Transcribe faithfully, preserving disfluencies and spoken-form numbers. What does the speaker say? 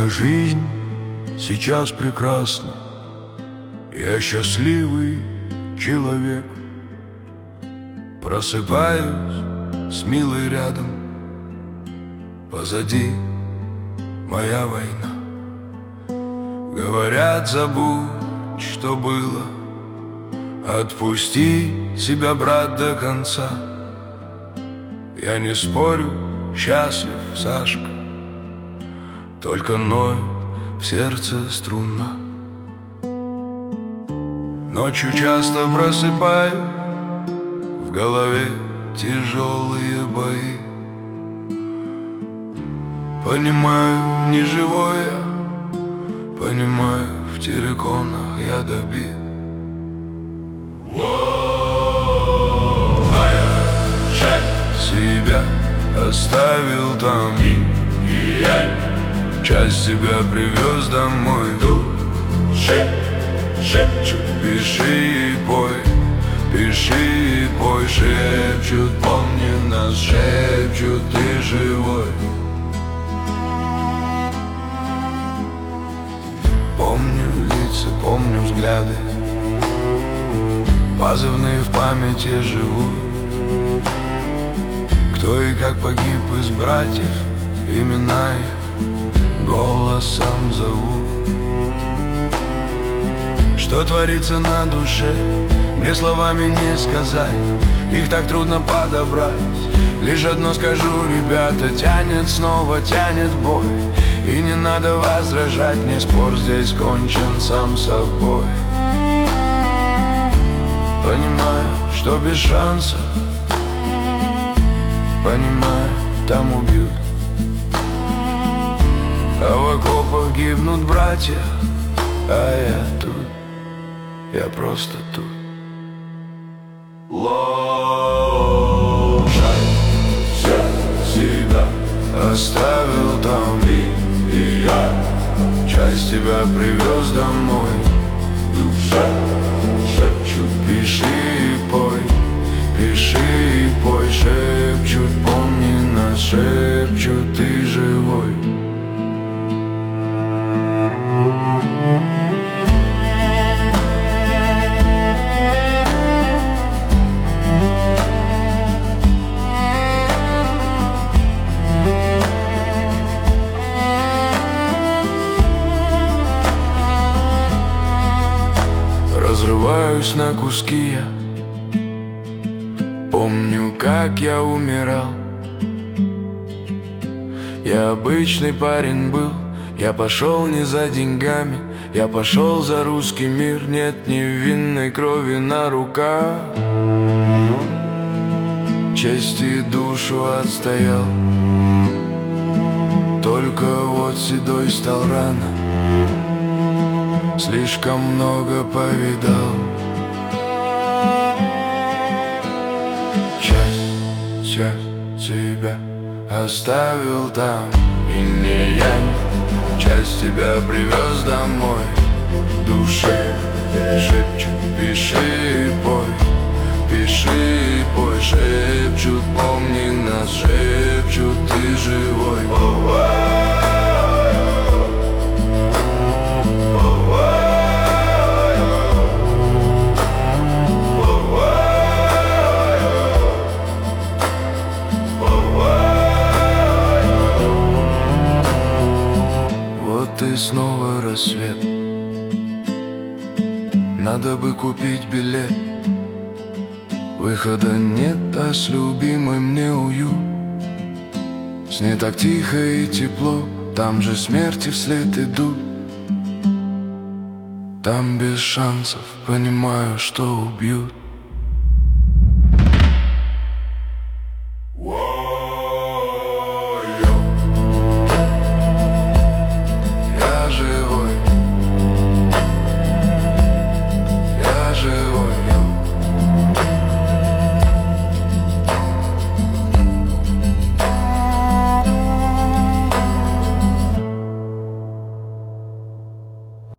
Моя жизнь сейчас прекрасна, я счастливый человек. Просыпаюсь с милой рядом, позади моя война. Говорят, забудь, что было, отпусти себя, брат, до конца. Я не спорю, счастлив, Сашка, только ноет в сердце струна. Ночью часто просыпаю, в голове тяжелые бои. Понимаю, не живой я, понимаю, в терриконах я добит. А я себя оставил там, и я часть себя привез домой. Души шепчут, пиши и пой, пиши и пой. Шепчут, помни нас, шепчут, ты живой. Помню лица, помню взгляды, позывные в памяти живут. Кто и как погиб из братьев, имена их голосом зовут. Что творится на душе, мне словами не сказать, их так трудно подобрать. Лишь одно скажу, ребята, тянет снова, тянет бой. И не надо возражать, мне спор здесь кончен сам собой. Понимаю, что без шансов, понимаю, там убьют, а в окопах гибнут братья, а я тут, я просто тут. Ложь, все себя оставил там, и, и я часть тебя привез домой. Душа шепчут, пиши и пой, пиши и пой. Шепчут, помни нас, шепчут, ты живой. Разрываюсь на куски я, помню, как я умирал. Я обычный парень был, я пошел не за деньгами, я пошел за русский мир. Нет невинной крови на руках, честь и душу отстоял. Только вот седой стал рано, слишком много повидал. Часть, часть тебя оставил там, и не я часть тебя привез домой. Душе шепчут, пиши и пой, пиши и пой. Шепчут, помни нас, шепчут, ты живой. И снова рассвет, надо бы купить билет. Выхода нет, а с любимой мне уют. С ней так тихо и тепло, там же смерти вслед идут. Там без шансов, понимаю, что убьют.